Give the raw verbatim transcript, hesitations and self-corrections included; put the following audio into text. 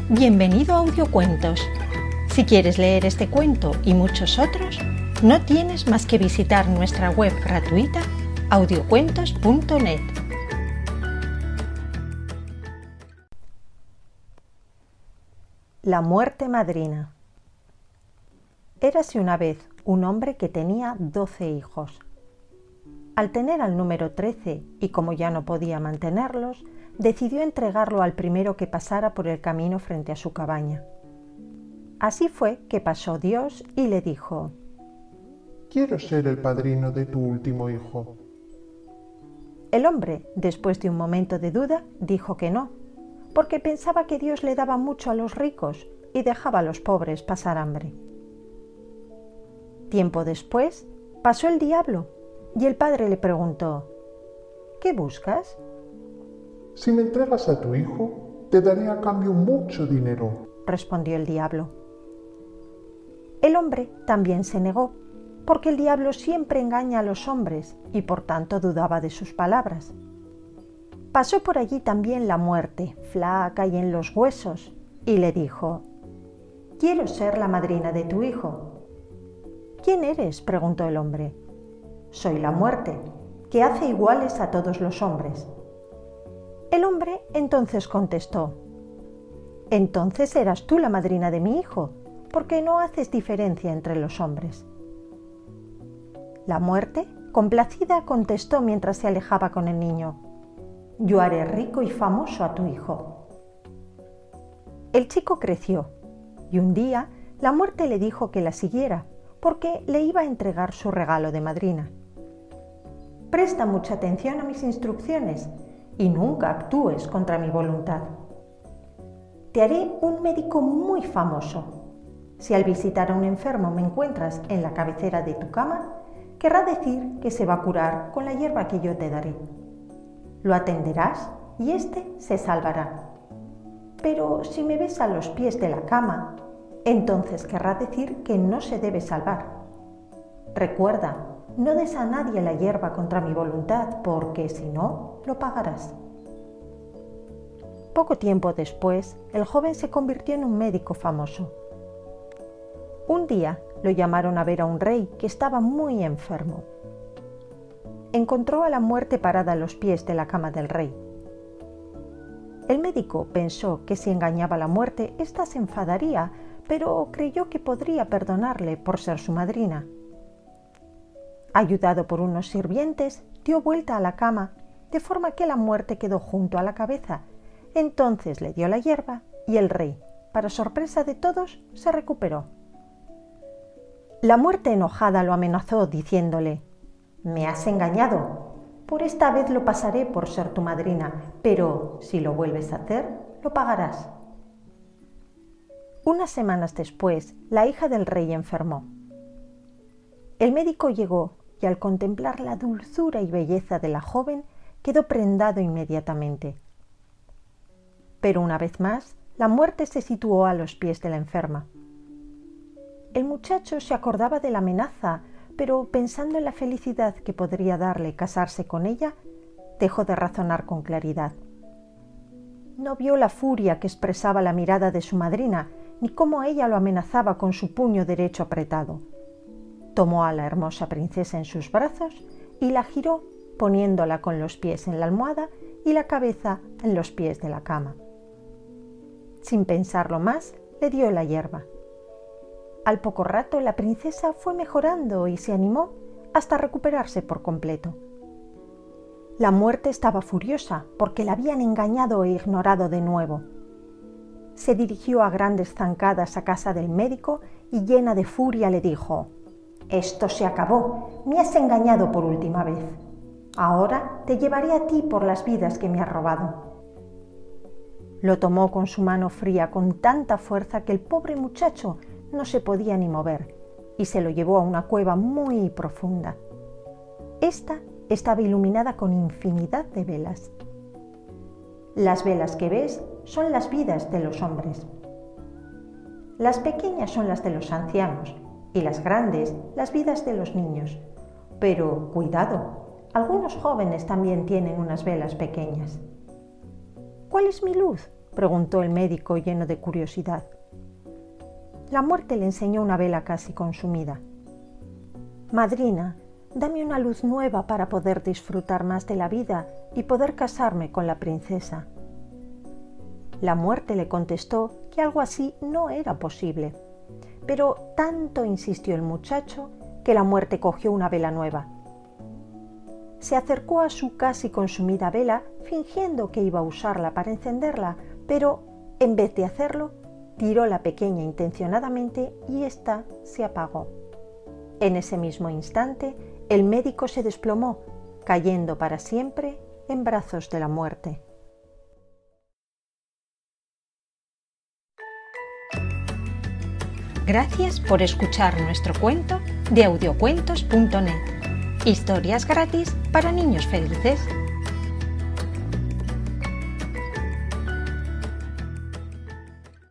Bienvenido a Audiocuentos. Si quieres leer este cuento y muchos otros, no tienes más que visitar nuestra web gratuita audiocuentos punto net. La muerte madrina. Érase una vez un hombre que tenía doce hijos. Al tener al número trece y como ya no podía mantenerlos, decidió entregarlo al primero que pasara por el camino frente a su cabaña. Así fue que pasó Dios y le dijo: «Quiero ser el padrino de tu último hijo». El hombre, después de un momento de duda, dijo que no, porque pensaba que Dios le daba mucho a los ricos y dejaba a los pobres pasar hambre. Tiempo después, pasó el diablo y el padre le preguntó: «¿Qué buscas?» «Si me entregas a tu hijo, te daré a cambio mucho dinero», respondió el diablo. El hombre también se negó, porque el diablo siempre engaña a los hombres y por tanto dudaba de sus palabras. Pasó por allí también la muerte, flaca y en los huesos, y le dijo: «Quiero ser la madrina de tu hijo». «¿Quién eres?», preguntó el hombre. «Soy la muerte, que hace iguales a todos los hombres». El hombre entonces contestó: «Entonces eras tú la madrina de mi hijo, porque no haces diferencia entre los hombres». La muerte, complacida, contestó mientras se alejaba con el niño: «Yo haré rico y famoso a tu hijo». El chico creció y un día la muerte le dijo que la siguiera porque le iba a entregar su regalo de madrina. «Presta mucha atención a mis instrucciones y nunca actúes contra mi voluntad. Te haré un médico muy famoso. Si al visitar a un enfermo me encuentras en la cabecera de tu cama, querrá decir que se va a curar con la hierba que yo te daré. Lo atenderás y éste se salvará. Pero si me ves a los pies de la cama, entonces querrá decir que no se debe salvar. Recuerda, no des a nadie la hierba contra mi voluntad, porque si no, lo pagarás». Poco tiempo después, el joven se convirtió en un médico famoso. Un día lo llamaron a ver a un rey que estaba muy enfermo. Encontró a la muerte parada a los pies de la cama del rey. El médico pensó que si engañaba a la muerte, ésta se enfadaría, pero creyó que podría perdonarle por ser su madrina. Ayudado por unos sirvientes, dio vuelta a la cama, de forma que la muerte quedó junto a la cabeza. Entonces le dio la hierba y el rey, para sorpresa de todos, se recuperó. La muerte enojada lo amenazó diciéndole: «Me has engañado. Por esta vez lo pasaré por ser tu madrina, pero si lo vuelves a hacer, lo pagarás». Unas semanas después, la hija del rey enfermó. El médico llegó y al contemplar la dulzura y belleza de la joven, quedó prendado inmediatamente. Pero una vez más, la muerte se situó a los pies de la enferma. El muchacho se acordaba de la amenaza, pero pensando en la felicidad que podría darle casarse con ella, dejó de razonar con claridad. No vio la furia que expresaba la mirada de su madrina, ni cómo ella lo amenazaba con su puño derecho apretado. Tomó a la hermosa princesa en sus brazos y la giró, poniéndola con los pies en la almohada y la cabeza en los pies de la cama. Sin pensarlo más, le dio la hierba. Al poco rato la princesa fue mejorando y se animó hasta recuperarse por completo. La muerte estaba furiosa porque la habían engañado e ignorado de nuevo. Se dirigió a grandes zancadas a casa del médico y llena de furia le dijo: «Esto se acabó, me has engañado por última vez. Ahora te llevaré a ti por las vidas que me has robado». Lo tomó con su mano fría con tanta fuerza que el pobre muchacho no se podía ni mover y se lo llevó a una cueva muy profunda. Esta estaba iluminada con infinidad de velas. Las velas que ves son las vidas de los hombres. Las pequeñas son las de los ancianos y las grandes las vidas de los niños. Pero cuidado, algunos jóvenes también tienen unas velas pequeñas. «¿Cuál es mi luz?», preguntó el médico lleno de curiosidad. La muerte le enseñó una vela casi consumida. Madrina, dame una luz nueva para poder disfrutar más de la vida y poder casarme con la princesa. La muerte le contestó que algo así no era posible, pero tanto insistió el muchacho que la muerte cogió una vela nueva. Se acercó a su casi consumida vela fingiendo que iba a usarla para encenderla, pero en vez de hacerlo, tiró la pequeña intencionadamente y ésta se apagó. En ese mismo instante, el médico se desplomó, cayendo para siempre en brazos de la muerte. Gracias por escuchar nuestro cuento de audiocuentos punto net. Historias gratis para niños felices.